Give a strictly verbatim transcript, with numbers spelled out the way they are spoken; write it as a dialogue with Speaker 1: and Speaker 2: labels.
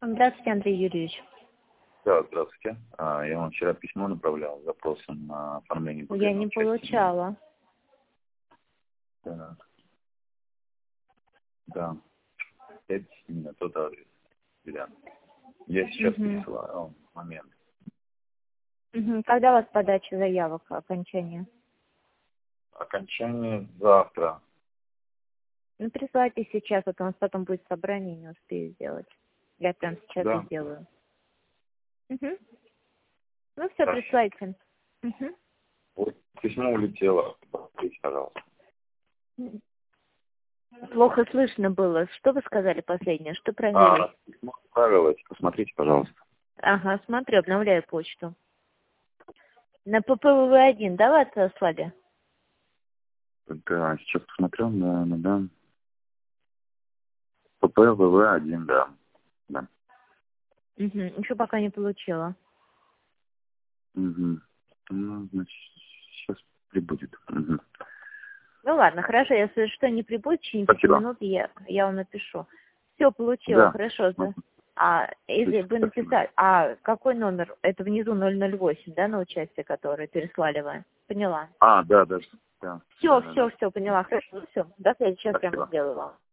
Speaker 1: Здравствуйте, Андрей Юрьевич.
Speaker 2: Да, здравствуйте. А, Я вам вчера письмо направлял с запросом на оформление
Speaker 1: Я
Speaker 2: пакетного
Speaker 1: не
Speaker 2: части.
Speaker 1: получала.
Speaker 2: Да. Да. Это именно тот адрес. Да. Я сейчас
Speaker 1: Мгм.
Speaker 2: пересылаю момент.
Speaker 1: Мгм. Когда у вас подача заявок, окончание?
Speaker 2: Окончание завтра.
Speaker 1: Ну, присылайте сейчас, а то у нас потом будет собрание, не успею сделать. Я прям сейчас и
Speaker 2: Да.
Speaker 1: сделаю. Угу. Ну, все,
Speaker 2: Хорошо.
Speaker 1: присылайте. Угу.
Speaker 2: Вот письмо улетело. Посмотрите, пожалуйста.
Speaker 1: Плохо слышно было. Что вы сказали последнее? Что
Speaker 2: А,
Speaker 1: проверить?
Speaker 2: письмо отправилось. Посмотрите, пожалуйста.
Speaker 1: Ага, смотрю, обновляю почту. На П П В В один, да, вы отослали?
Speaker 2: Да, сейчас посмотрел, да, да, да. П П В В один, да. Да.
Speaker 1: Угу. Еще пока не получила.
Speaker 2: Угу. Ну, значит, сейчас прибудет. Угу.
Speaker 1: Ну ладно, хорошо, если что не прибудет, в течение пяти
Speaker 2: Спасибо.
Speaker 1: минут я, я вам напишу. Все, получила,
Speaker 2: Да.
Speaker 1: хорошо. Да?
Speaker 2: Мгм.
Speaker 1: А если вы
Speaker 2: Спасибо.
Speaker 1: написали, а какой номер? Это внизу ноль ноль восемь, да, на участие, которое переслали вы? Поняла.
Speaker 2: А, да, да. Да,
Speaker 1: Все,
Speaker 2: да, да,
Speaker 1: все,
Speaker 2: да.
Speaker 1: все, поняла. Хорошо, ну все. До связи, сейчас прямо
Speaker 2: Спасибо.
Speaker 1: сделаю вам.